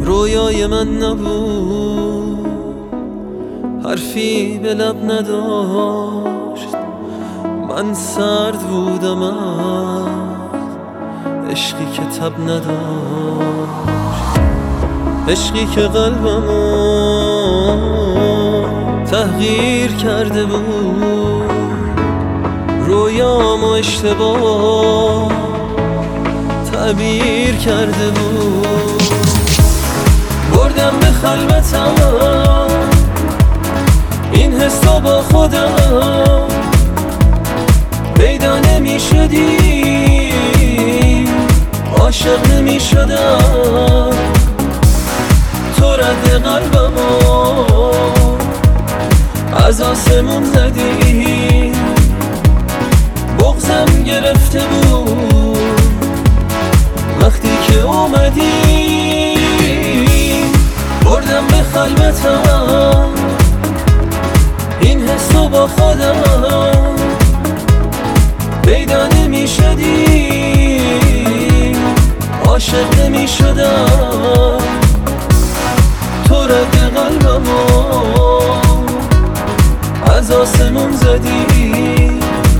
رویای من نبود، حرفی به لب نداشت. من سرد بودم از عشقی که تب نداشت، عشقی که قلبمو تغییر کرده بود، رویامو اشتباه تعبیر کرده بود. بردم به خلوتم این حسو با خودم، پیدا نمی شدی عاشق نمی شدم. تو رد قلبمو از آسمون زدی، بغضم گرفته بود وقتی که اومدی. بردم به خلوتم این حسو با خودم، پیدا نمی شدی عاشق نمی شدم. تو رد قلبمو از آسمون زدی،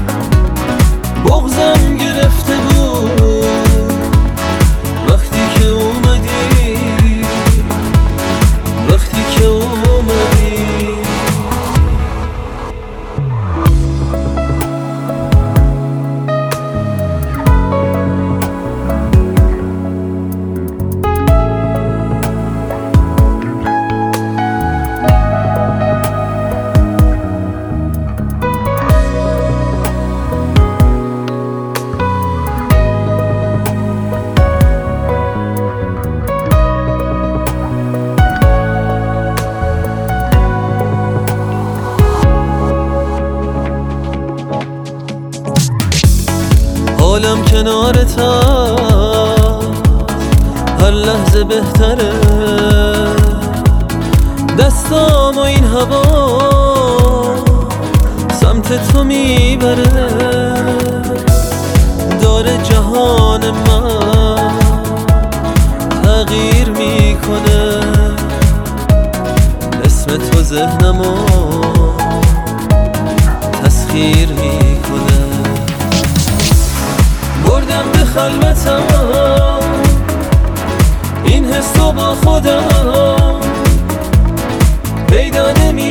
بغضم گرفته بود وقتی که اومدی، وقتی که اومدی. حالم کنارت هر لحظه بهتره، دستام و این هوا سمت تو میبره. داره جهان من تغییر میکنه، اسم تو ذهنمو تسخیر میکنه. بردم به خلوتم این حسو با خودم، پیدا نمی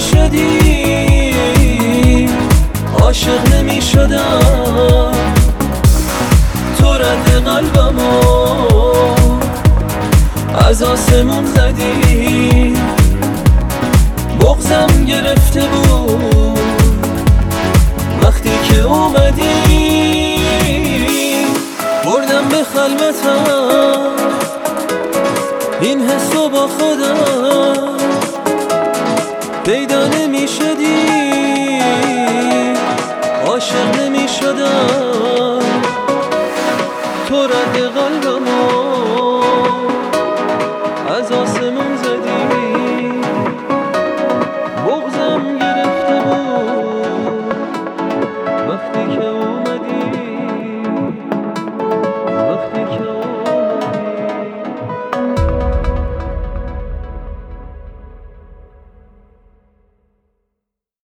شدی عاشق نمی شدم. تو رد قلبمو از آسمون زدی، بغضم گرفته بود وقتی که اومدی. بردم به خلوتم این حسو با خودم، پیدا نمی